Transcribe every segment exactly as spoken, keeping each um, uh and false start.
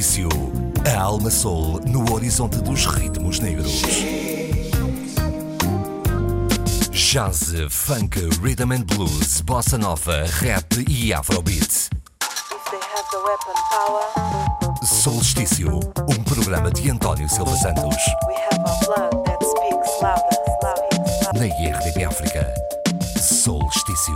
Solstício. A alma soul no horizonte dos ritmos negros. Jazz, funk, rhythm and blues, bossa nova, rap e afrobeat. Solstício, um programa de António Silva Santos. Na I R D P África. Solstício.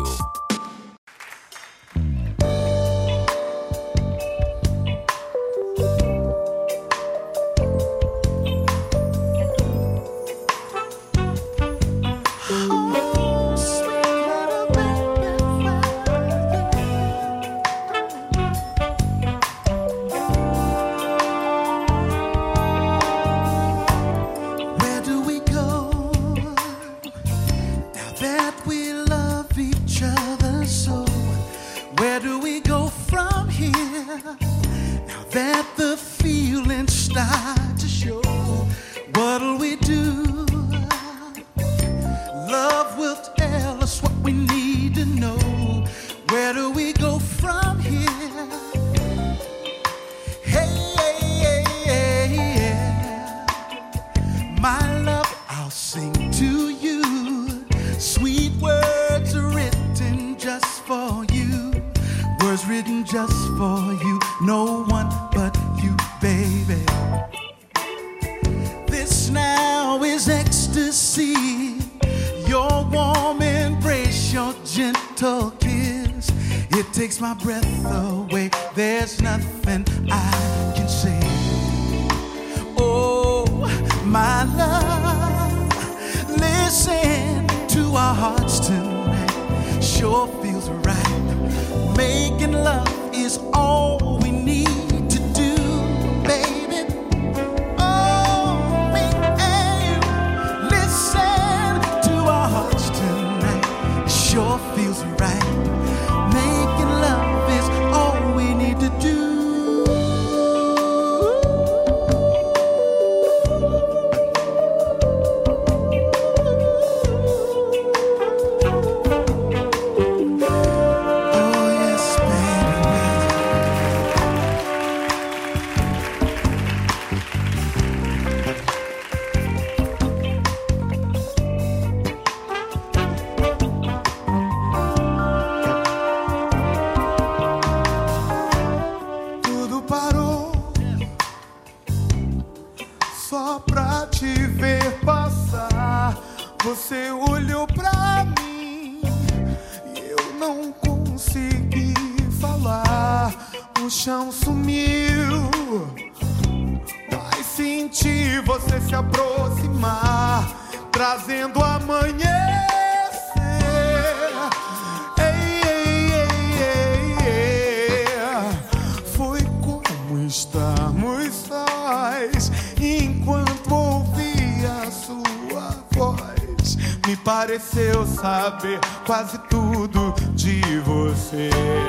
Pareceu saber quase tudo de você.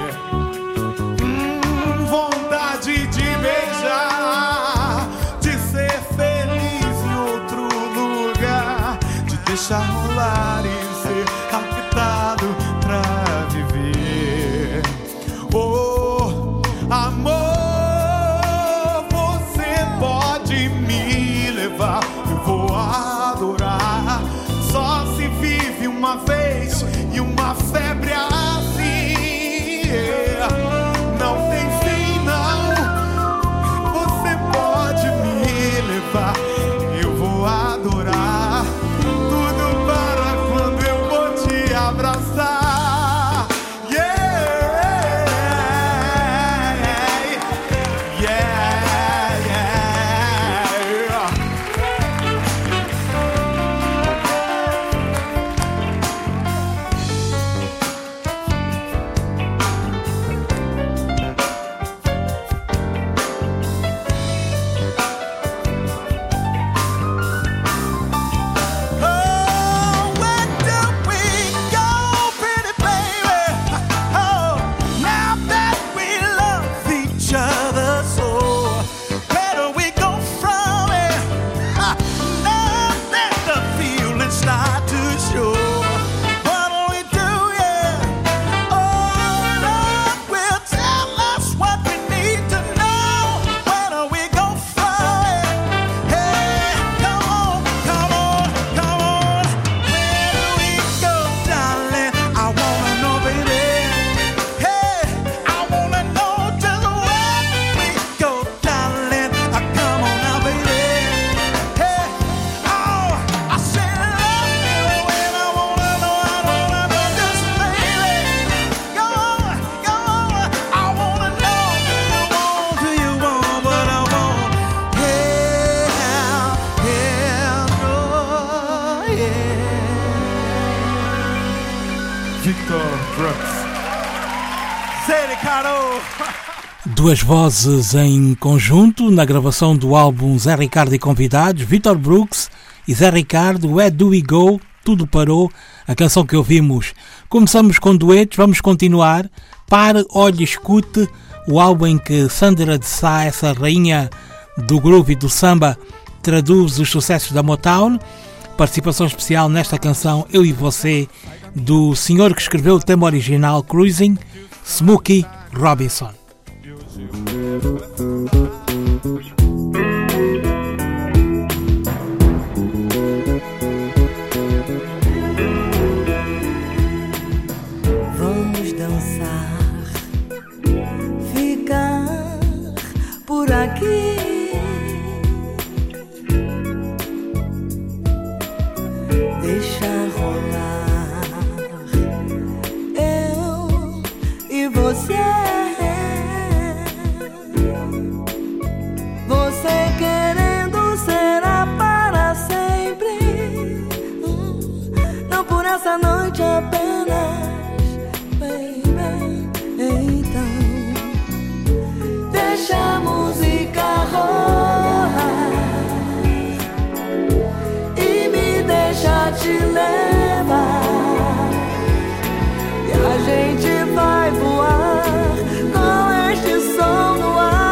Hum, vontade de beijar, de ser feliz em outro lugar, de deixar rolar e ser raptado pra viver. Oh, amor, você pode me levar, eu vou adorar. Só se vive uma vez e uma febre assim, yeah. Não tem fim não. Você pode me levar, eu vou adorar. Tudo para quando eu vou te abraçar, yeah, yeah, yeah. Oh, where do we go, pretty Brooks. Zé Ricardo. Duas vozes em conjunto na gravação do álbum Zé Ricardo e Convidados, Victor Brooks e Zé Ricardo, Where Do We Go? Tudo Parou, a canção que ouvimos. Começamos com duetos, vamos continuar. Pare, olhe, escute, o álbum em que Sandra de Sá, essa rainha do groove e do samba, traduz os sucessos da Motown. Participação especial nesta canção, Eu e Você, do senhor que escreveu o tema original Cruising, Smokey Robinson. Vamos dançar, ficar por aqui, deixar rolar eu e você. Você querendo será para sempre, não por essa noite apenas, baby. Então deixa a música rolar e me deixa te levar, e a gente vai voar com este som no ar.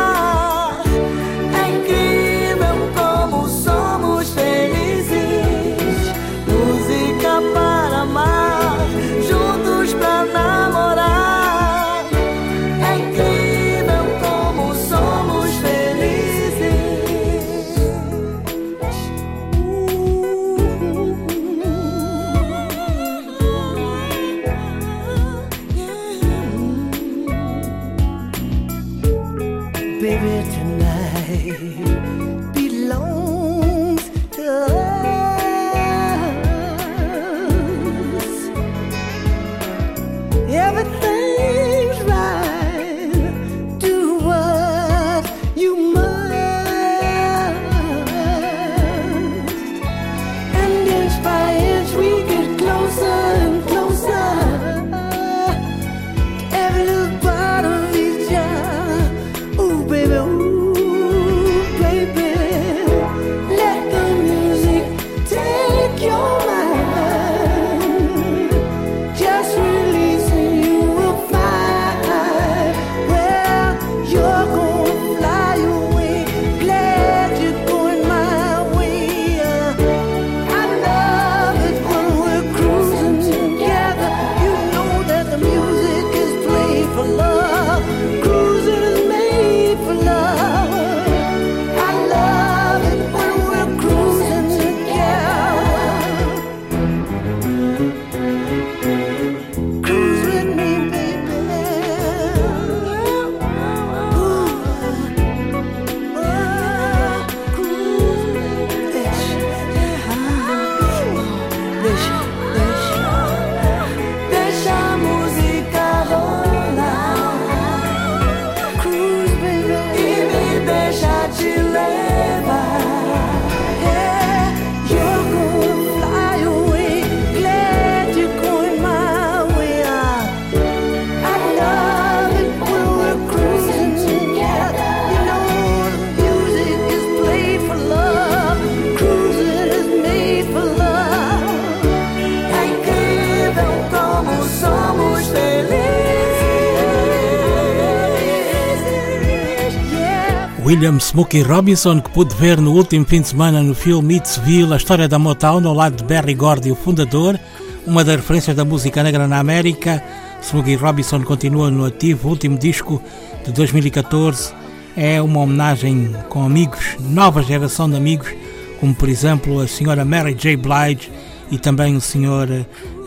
William Smokey Robinson, que pude ver no último fim de semana no filme Hitsville, a história da Motown, ao lado de Berry Gordy, o fundador, uma das referências da música negra na América. Smokey Robinson continua no ativo, o último disco de dois mil e catorze é uma homenagem com amigos, nova geração de amigos, como por exemplo a senhora Mary J. Blige e também o senhor eh,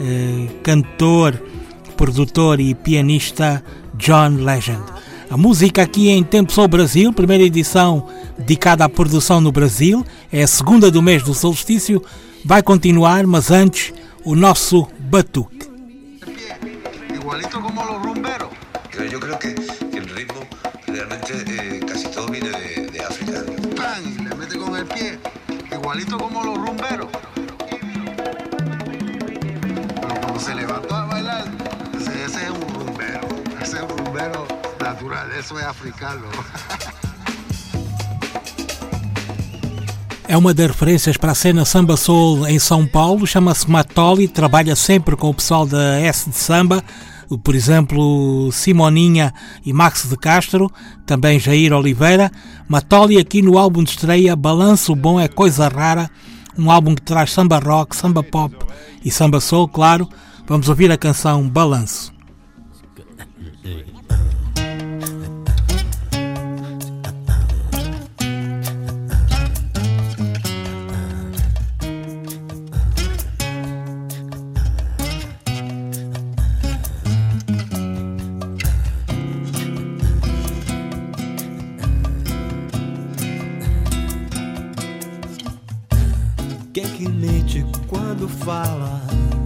cantor, produtor e pianista John Legend. A música aqui é Em Tempo Sou Brasil, primeira edição dedicada à produção no Brasil, é a segunda do mês do solstício, vai continuar, mas antes o nosso batuque. Igualito como los rumberos. Yo creo que, que el ritmo realmente eh, casi todo viene de, de África. ¡Pam! Y le mete con el pie, igualito como los rumberos. Pero cuando se levantó a bailar, natural, eso es africano. É uma das referências para a cena Samba Soul em São Paulo, chama-se Matoli, trabalha sempre com o pessoal da S de Samba, por exemplo, Simoninha e Max de Castro, também Jair Oliveira. Matoli aqui no álbum de estreia Balanço Bom é Coisa Rara, um álbum que traz samba rock, samba pop e samba soul, claro. Vamos ouvir a canção Balanço. Quem que mente quando fala?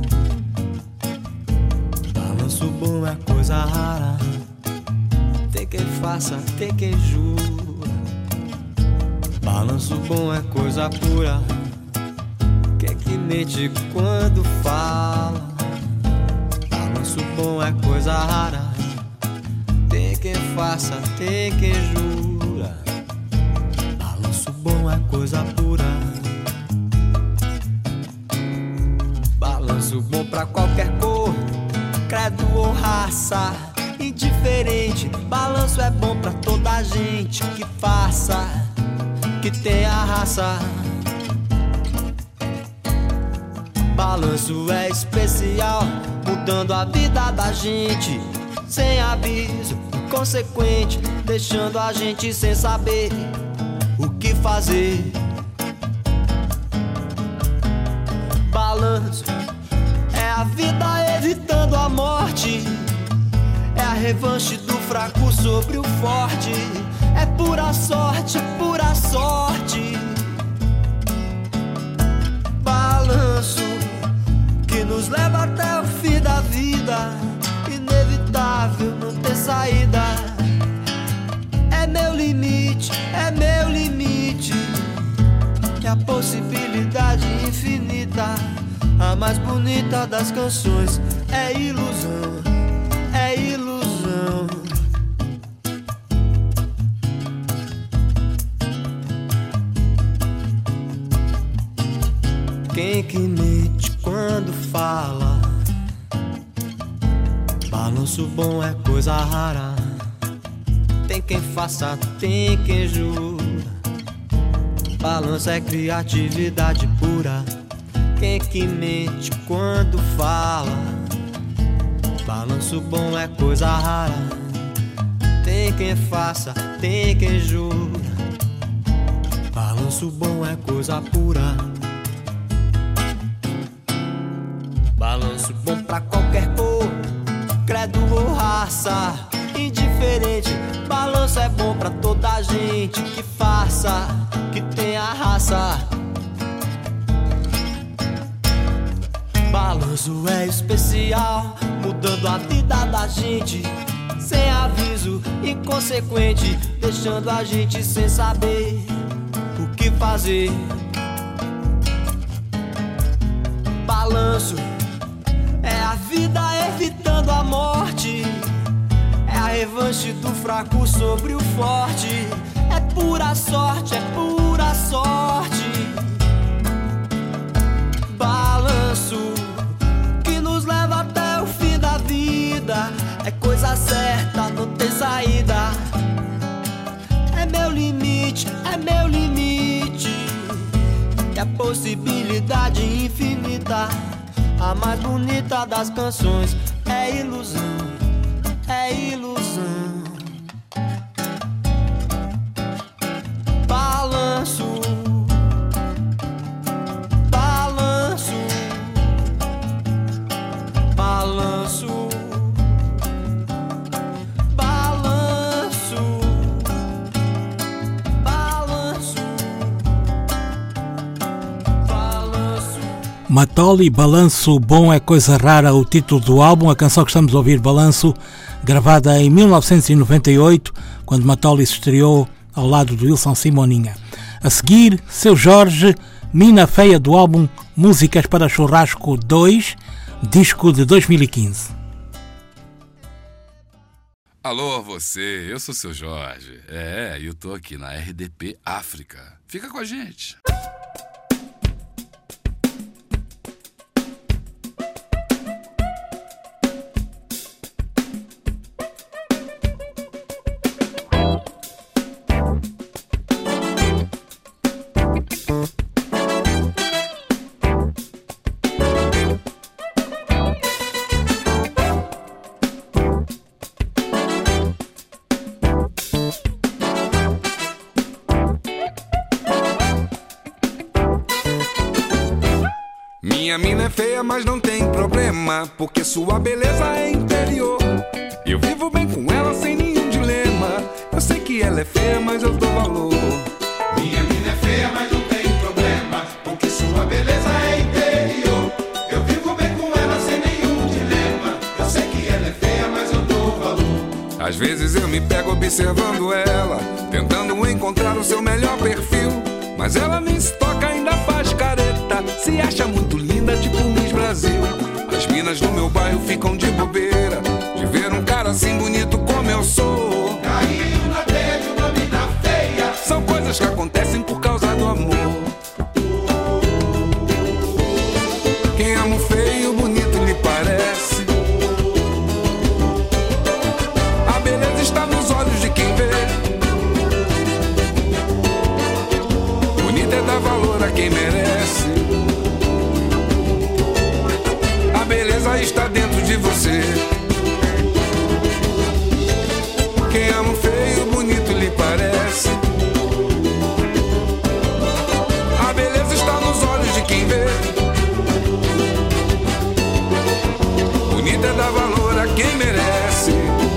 Balanço bom é coisa rara. Tem quem faça, tem quem jura. Balanço bom é coisa pura. Quem que mente quando fala? Balanço bom é coisa rara. Tem quem faça, tem quem jura. Balanço bom é coisa pura. Balanço bom pra qualquer cor, credo ou raça, indiferente. Balanço é bom pra toda gente que faça, que tenha raça. Balanço é especial, mudando a vida da gente, sem aviso, inconsequente, deixando a gente sem saber o que fazer. Balanço é a vida evitando a morte, é a revanche do fraco sobre o forte, é pura sorte, é pura sorte. Balanço que nos leva até o fim da vida, inevitável não ter saída. É meu limite, é meu limite, é a possibilidade infinita. A mais bonita das canções é ilusão, é ilusão. Quem que mente quando fala? Balanço bom é coisa rara. Tem quem faça, tem quem jura. Balanço é criatividade pura. Quem que mente quando fala? Balanço bom é coisa rara. Tem quem faça, tem quem jura. Balanço bom é coisa pura. Balanço bom pra qualquer cor, credo ou raça, indiferente. Balanço é bom pra toda gente que faça, que tenha raça. Balanço é especial, mudando a vida da gente, sem aviso, inconsequente, deixando a gente sem saber o que fazer. Balanço é a vida evitando a morte, é a revanche do fraco sobre o forte, é pura sorte, é pura sorte. Balanço que nos leva até o fim da vida, é coisa certa, não tem saída. É meu limite, é meu limite, é a possibilidade infinita. A mais bonita das canções é ilusão, é ilusão. Balanço, balanço, balanço, balanço, balanço, balanço. Matoli, Balanço Bom é Coisa Rara, o título do álbum. A canção que estamos a ouvir, Balanço, gravada em mil novecentos e noventa e oito, quando Matoli se estreou ao lado de Wilson Simoninha. A seguir, Seu Jorge, Mina Feia, do álbum Músicas para Churrasco dois, disco de dois mil e quinze. Alô, você, eu sou o seu Jorge. É, eu tô aqui na R D P África. Fica com a gente. Minha mina é feia, mas não tem problema, porque sua beleza é interior. Eu vivo bem com ela sem nenhum dilema. Eu sei que ela é feia, mas eu dou valor. Minha mina é feia, mas não tem problema, porque sua beleza é interior. Eu vivo bem com ela sem nenhum dilema. Eu sei que ela é feia, mas eu dou valor. Às vezes eu me pego observando ela, tentando encontrar o seu melhor perfil. Mas ela nem se toca, ainda faz careta, se acha muito linda, tipo Miss Brasil. As minas do meu bairro ficam de bobeira de ver um cara assim bonito como eu sou. Caiu na teia de uma mina feia. São coisas que acontecem por causa do amor. Quem ama o feio, bonito lhe parece. A beleza está nos olhos de quem vê. Bonita é dar valor a quem merece. A beleza está dentro de você. Quem ama o feio, bonito lhe parece. A beleza está nos olhos de quem vê. Bonita é dar valor a quem merece.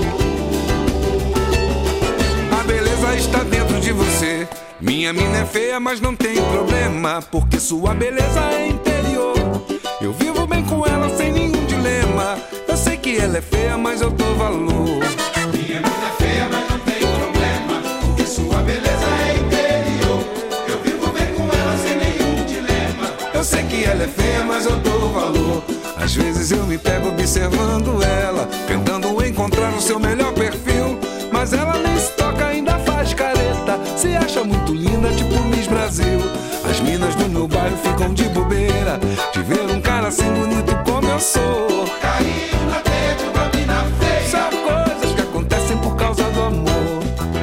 A beleza está dentro de você. Minha mina é feia, mas não tem problema, porque sua beleza é interior. Eu vivo bem com ela sem nenhum dilema. Eu sei que ela é feia, mas eu dou valor. Minha mina é feia, mas não tem problema, porque sua beleza é interior. Eu vivo bem com ela sem nenhum dilema. Eu sei que ela é feia, mas eu dou valor. Às vezes eu me pego observando ela, tentando encontrar o seu melhor perfil. Mas ela nem se toca, ainda faz careta, se acha muito linda, tipo Miss Brasil. As minas do meu bairro ficam de bobeira de ver um cara assim bonito como eu sou. Caiu na teia de uma mina feia. São coisas que acontecem por causa do amor.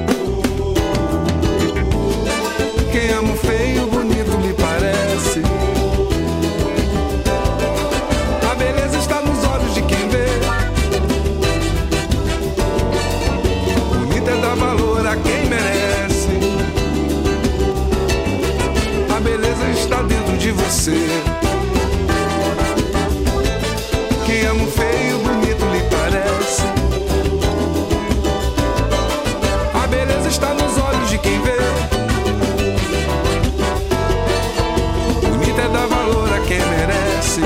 Quem ama o feio, bonito lhe parece. A beleza está nos olhos de quem vê. Bonita é dar valor a quem merece. A beleza está dentro de você. Quem ama o feio, bonito lhe parece. A beleza está nos olhos de quem vê. Bonita é dar valor a quem merece.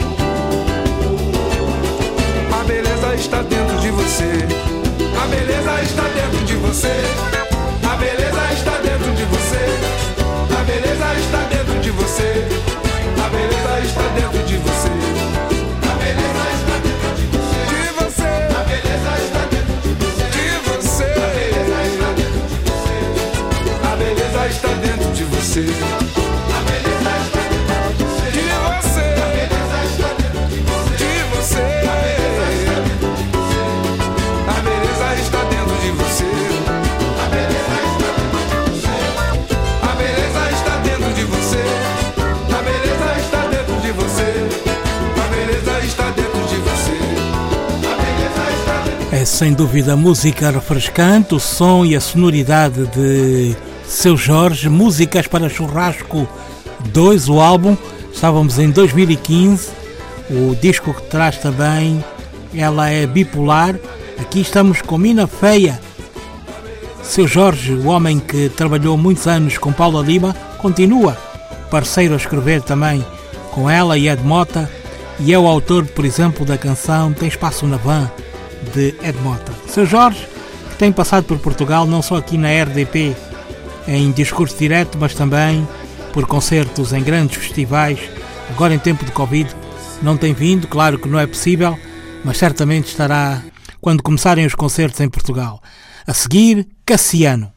A beleza está dentro de você. A beleza está dentro de você. A beleza está dentro de você. A beleza está dentro de você. A beleza está dentro de você. A beleza está dentro de você. De você. A beleza está dentro de você. De você. A beleza está dentro de você. A beleza está dentro de você. A beleza está dentro de você. De você. A beleza está dentro de você. A beleza está dentro de você. A beleza está dentro de você. A beleza está dentro de você. A beleza está dentro de você. A beleza está dentro de você. É sem dúvida a música refrescante, o som e a sonoridade de Seu Jorge, Músicas para Churrasco dois, o álbum. Estávamos em dois mil e quinze, o disco que traz também Ela é Bipolar. Aqui estamos com Mina Feia. Seu Jorge, o homem que trabalhou muitos anos com Paula Lima, continua parceiro a escrever também com ela e Ed Mota, e é o autor, por exemplo, da canção Tem Espaço na Van, de Ed Mota. Seu Jorge, que tem passado por Portugal, não só aqui na R D P em discurso direto, mas também por concertos em grandes festivais. Agora em tempo de Covid não tem vindo, claro que não é possível, mas certamente estará quando começarem os concertos em Portugal. A seguir, Cassiano.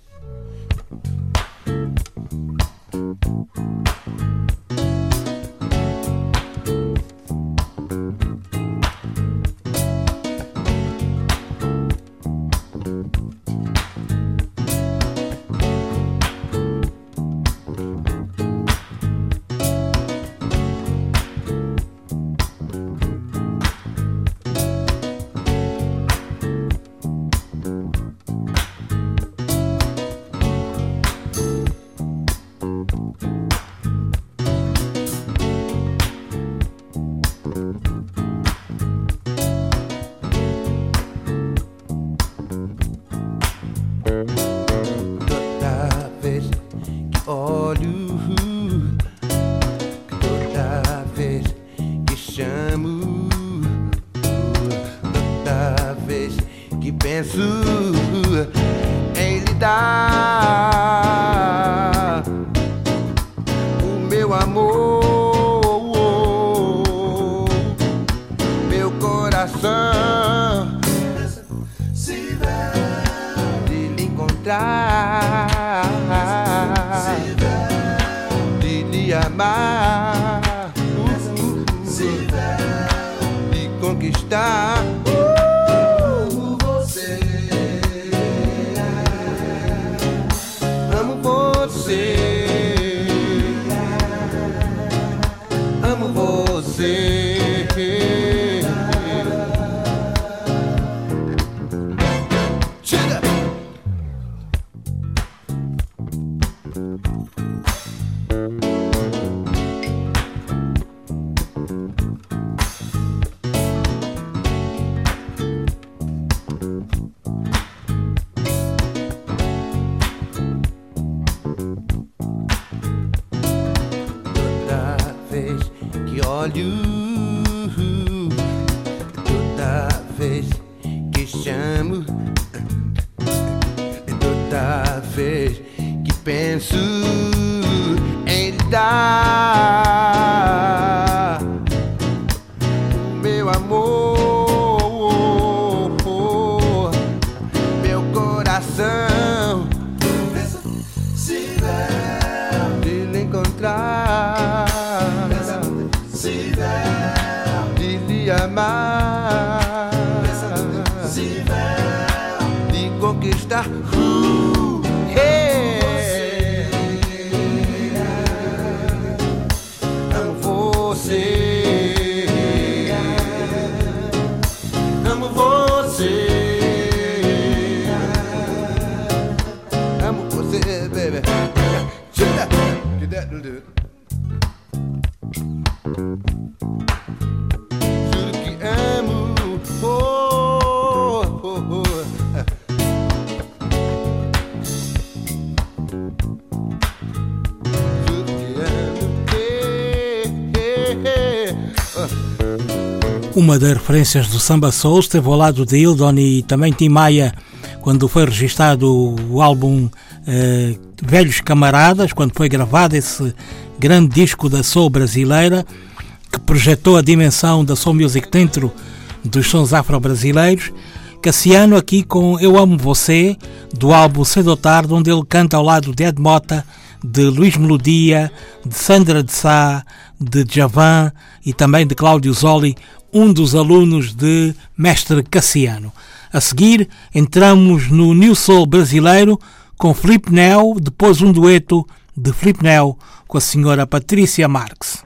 Uma das referências do Samba Soul esteve ao lado de Hildon e também Tim Maia quando foi registado o álbum eh, Velhos Camaradas, quando foi gravado esse grande disco da soul brasileira que projetou a dimensão da soul music dentro dos sons afro-brasileiros. Cassiano aqui com Eu Amo Você, do álbum Cedo ou Tarde, onde ele canta ao lado de Ed Mota, de Luís Melodia, de Sandra de Sá, de Djavan e também de Cláudio Zoli, um dos alunos de Mestre Cassiano. A seguir, entramos no New Soul brasileiro com Filipe Nel, depois um dueto de Filipe Nel com a senhora Patrícia Marques.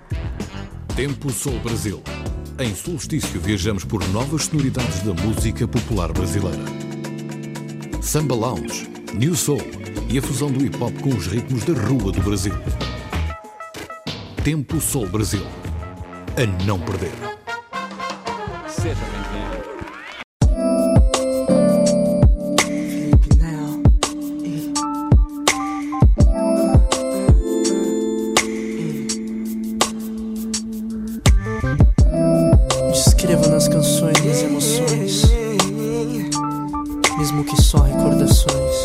Tempo Soul Brasil. Em Solstício viajamos por novas sonoridades da música popular brasileira. Samba Lounge, New Soul e a fusão do hip-hop com os ritmos da rua do Brasil. Tempo Soul Brasil. A não perder. Seja bem-vindo. Descreva nas canções as emoções, mesmo que só recordações.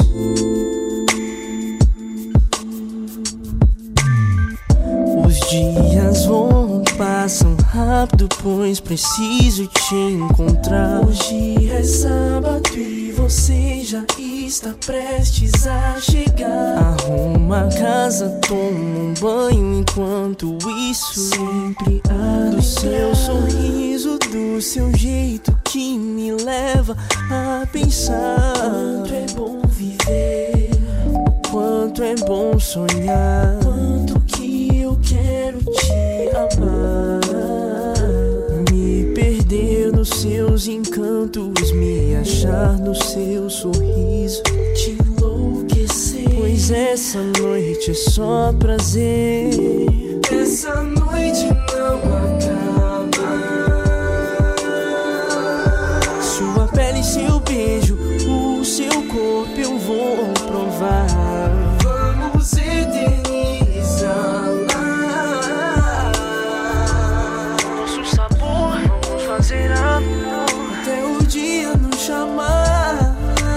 Os dias vão, passam rápido, pois preciso te encontrar. Hoje é É sábado e você já está prestes a chegar. Arruma a casa, toma um banho. Enquanto isso, sempre há do seu sorriso, do seu jeito que me leva a pensar. Quanto é bom viver, quanto é bom sonhar, quanto que eu quero te amar. Me perder nos seus encantos, me achar no seu sorriso, te enlouquecer. Pois essa noite é só prazer, essa noite não acaba. Sua pele, seu beijo, o seu corpo eu vou provar. Vamos eternizar nosso sabor, vamos fazer amor até o dia nos chamar.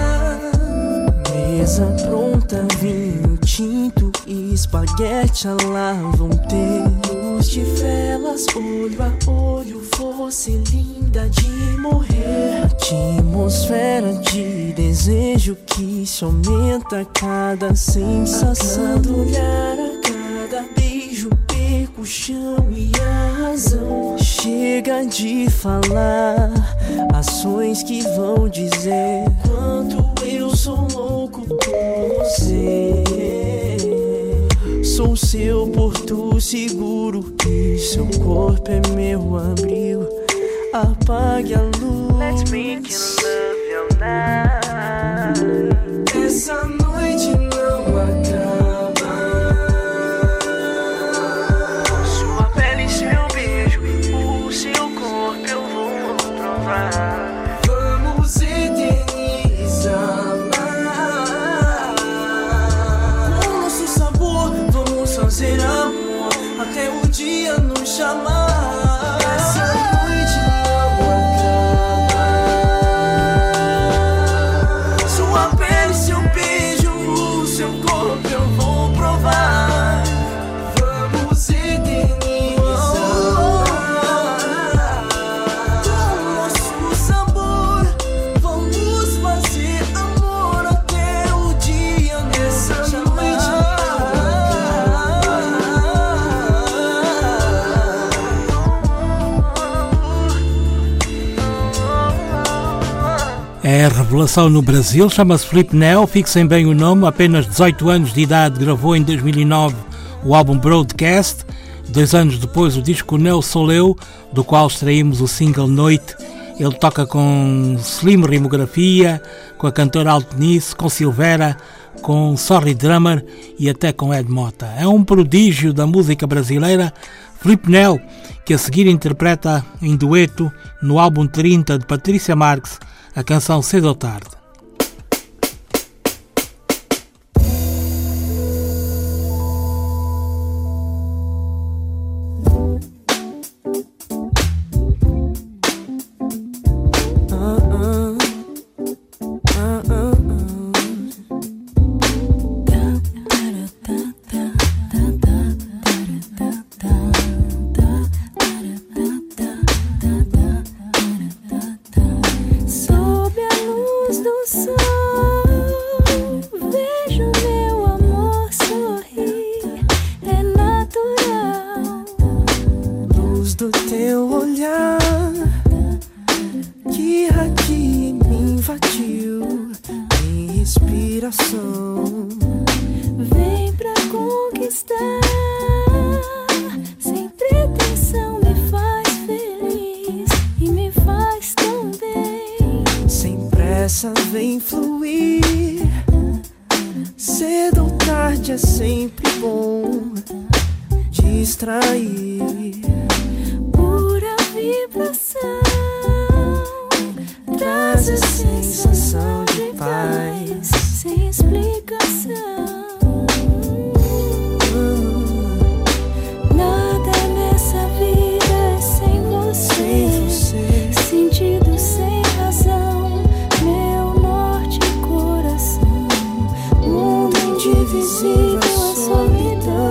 Mesa pronta, vinho tinto e espaguete à la vão ter. Luz de velas, olho a olho, você linda de morrer. Atmosfera de desejo que se aumenta a cada sensação. A cada olhar, a cada beijo, perco o chão e a razão. Chega de falar, ações que vão dizer quanto eu sou louco por você. Sou seu porto seguro e seu corpo é meu abrigo. Apague a luz, let's make you love your night. Essa noite não acaba. Sua pele, seu beijo, o seu corpo eu vou provar. Vamos eternizar com nosso sabor, vamos fazer amor até o dia nos chamar. É a revelação no Brasil, chama-se Felipe Nel, fixem bem o nome, apenas dezoito anos de idade, gravou em dois mil e nove o álbum Broadcast, dois anos depois o disco Nel Sou Eu, do qual extraímos o single Noite. Ele toca com Slim Rimografia, com a cantora Altenice, com Silvera, com Sorry Drummer e até com Ed Mota. É um prodígio da música brasileira, Felipe Nel, que a seguir interpreta em dueto no álbum trinta de Patrícia Marques, a canção Cedo ou Tarde.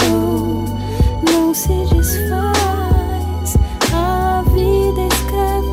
Não se desfaz, a vida escreve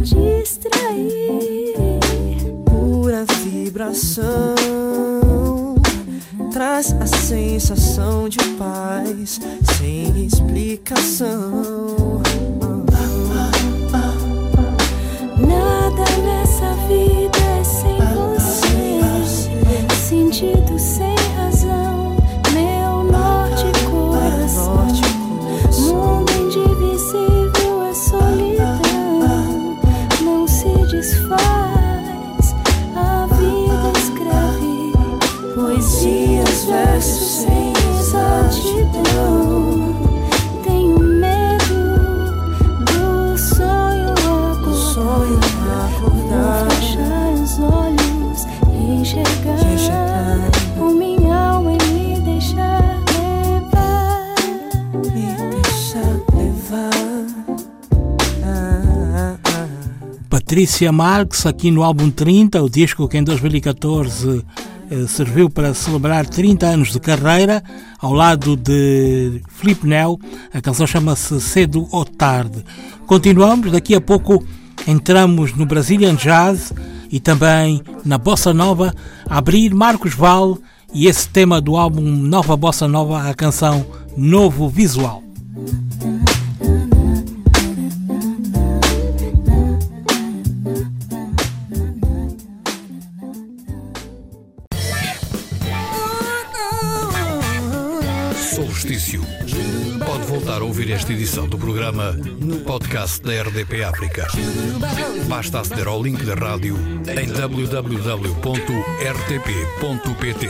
distrair. Pura vibração traz a sensação de paz sem explicação. Nada nessa vida é sem você, sentido sem razão, meu norte e coração. Mundo indivisível é solidão, não se desfaz, a vida escreve poesias, versos sem exatidão. Tenho medo do sonho acordar, vou fechar os olhos e enxergar com minha alma e me deixar levar, me deixar levar. Ah, ah, ah. Patrícia Marques, aqui no álbum trinta, o disco que em dois mil e catorze eh, serviu para celebrar trinta anos de carreira, ao lado de Filipe Nel. A canção chama-se Cedo ou Tarde. Continuamos, daqui a pouco entramos no Brazilian Jazz e também na Bossa Nova, a abrir Marcos Valle e esse tema do álbum Nova Bossa Nova, a canção Novo Visual. Solstício. Pode voltar a ouvir esta edição do programa no podcast da R D P África. Basta aceder ao link da rádio em w w w ponto r t p ponto p t.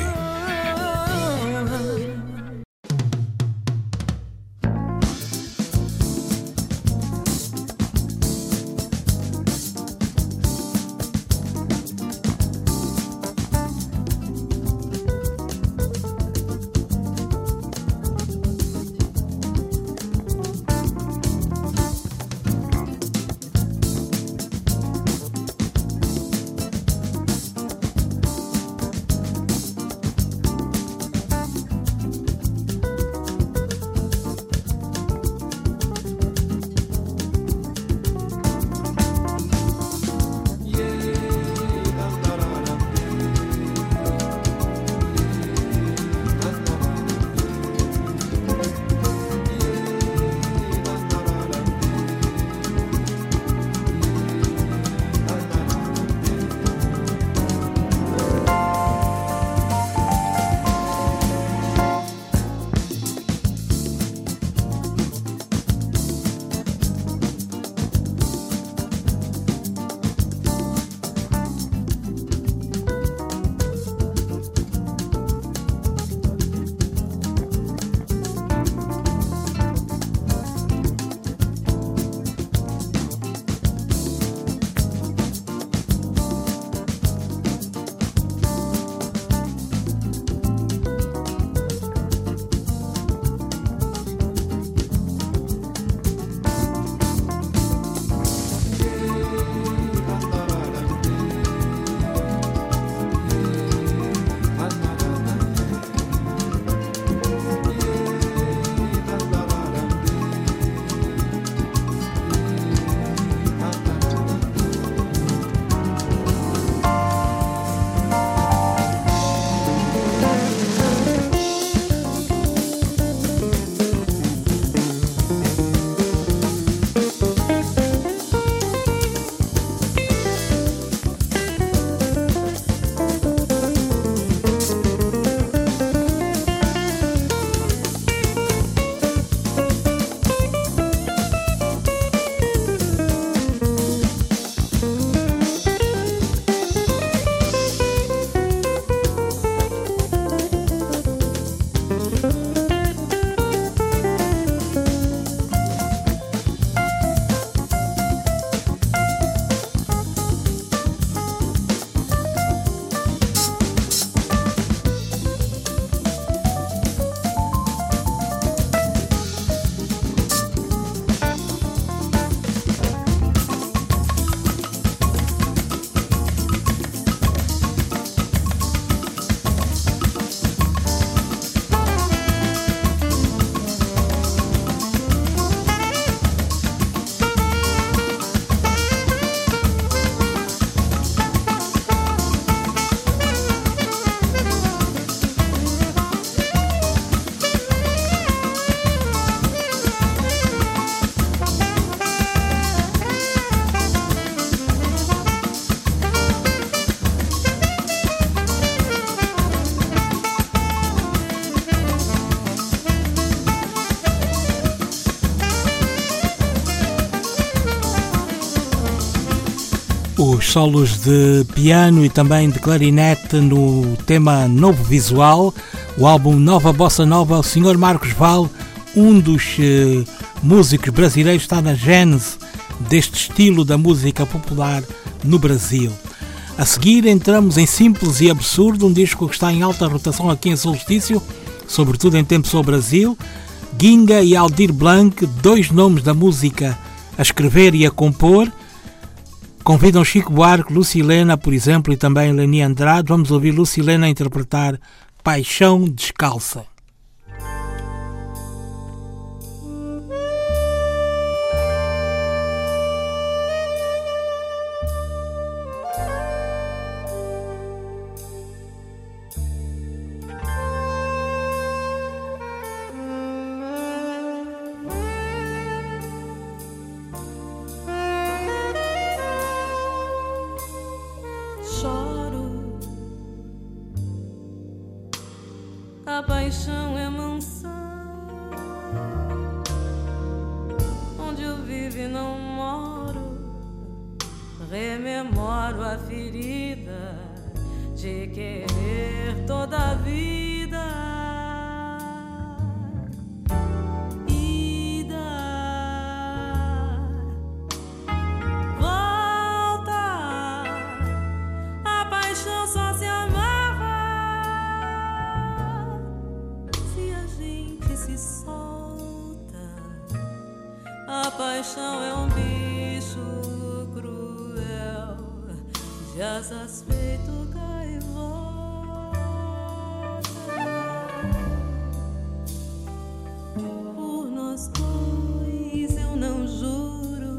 Os solos de piano e também de clarinete no tema Novo Visual, o álbum Nova Bossa Nova. O senhor Marcos Val, um dos eh, músicos brasileiros, está na gênese deste estilo da música popular no Brasil. A seguir entramos em Simples e Absurdo, um disco que está em alta rotação aqui em Solstício, sobretudo em Tempo Sou Brasil. Ginga e Aldir Blanc, dois nomes da música a escrever e a compor, convidam Chico Buarque, Lucilena, por exemplo, e também Leni Andrade. Vamos ouvir Lucilena interpretar Paixão Descalça. A paixão é mansão, onde eu vivo e não moro. Rememoro a ferida de querer toda a vida. Ida, volta, a paixão só se amarra se solta. A paixão é um bicho cruel, de asas feito gaivota. Por nós dois eu não juro,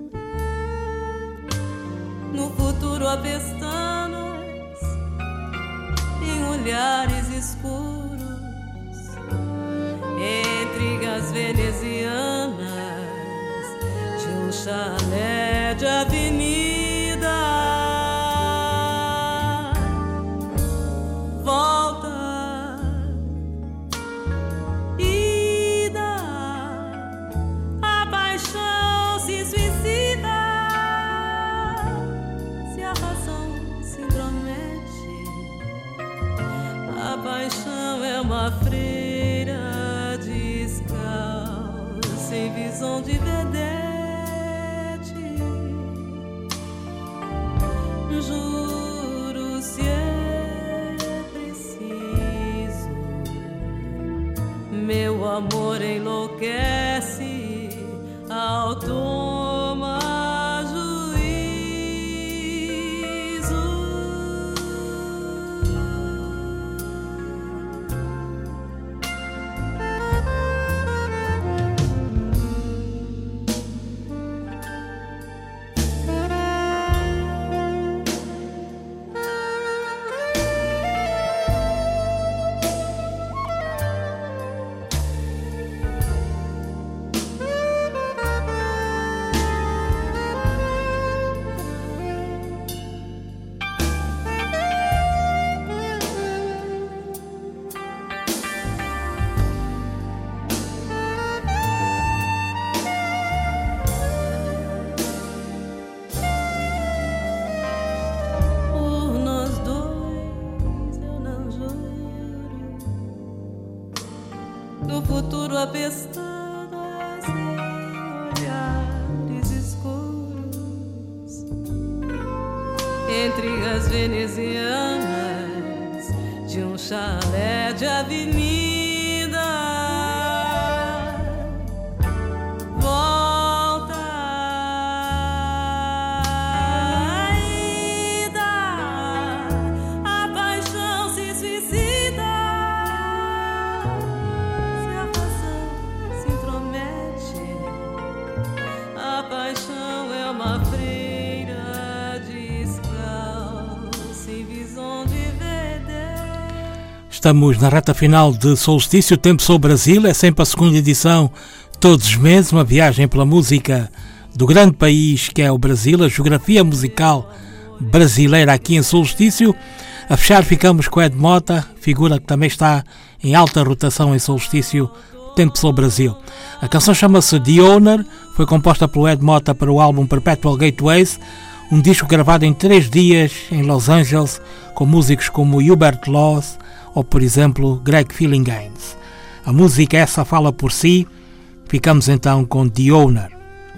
no futuro a pestanas, em olhares escuros, intrigas venezianas de um chalé de avenida. Volta, ida, a paixão se suicida. Se a razão se intromete, a paixão é uma freira sem visão de vedete. Juro, se é preciso, meu amor enlouquece ao tomar juízo. Apestadas em olhares escuros, intrigas venezianas de um chalé de avenida. Volta, ida, a paixão se suicida. A paixão é uma freira descalça, sem visão de vedete. Estamos na reta final de Solstício, Tempo Sou Brasil. É sempre a segunda edição, todos os meses, uma viagem pela música do grande país que é o Brasil, a geografia musical brasileira aqui em Solstício. A fechar ficamos com Ed Mota, figura que também está em alta rotação em Solstício, Tempo Sou Brasil. A canção chama-se The Owner, foi composta pelo Ed Mota para o álbum Perpetual Gateways, Um disco gravado em três dias em Los Angeles, com músicos como Hubert Laws ou, por exemplo, Greg Phillinganes. A música essa fala por si. Ficamos então com The Owner.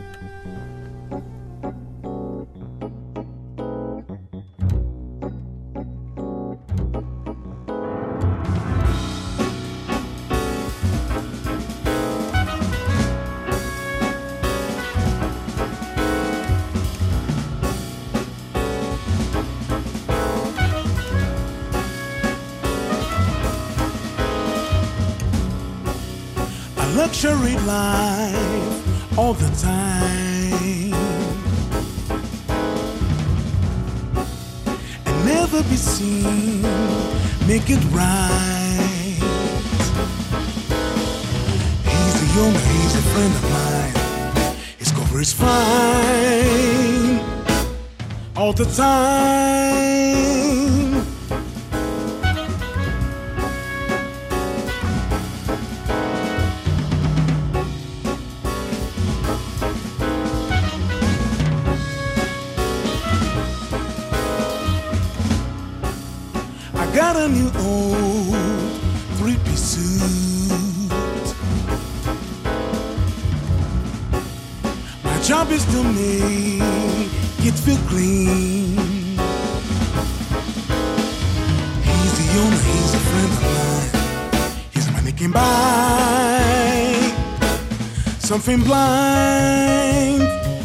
Luxury life all the time and never be seen, make it right. He's the owner, he's a friend of mine. His cover is fine all the time. Got a new old three-piece suit. My job is to make it feel clean. He's the owner, he's a friend of mine. He's a man that can buy something blind.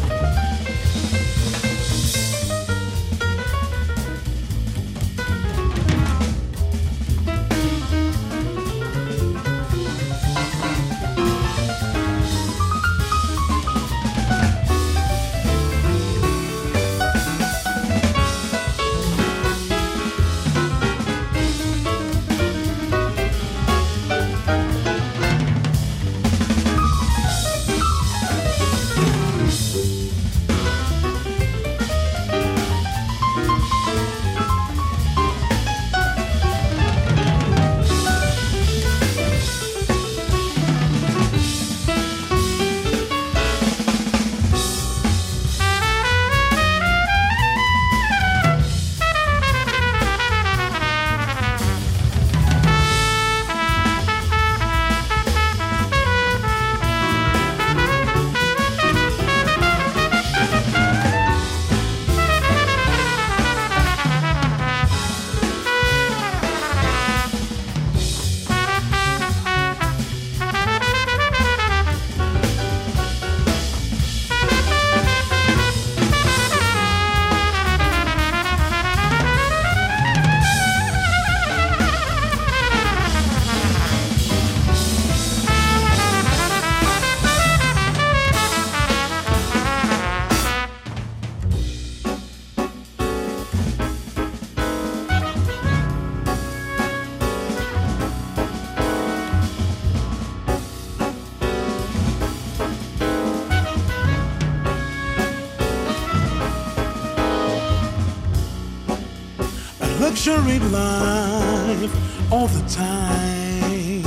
Luxury life all the time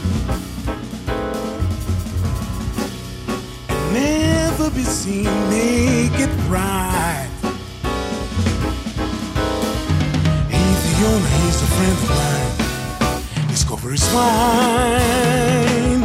and never be seen naked right. He's the owner, he's a friend of mine. His cover is fine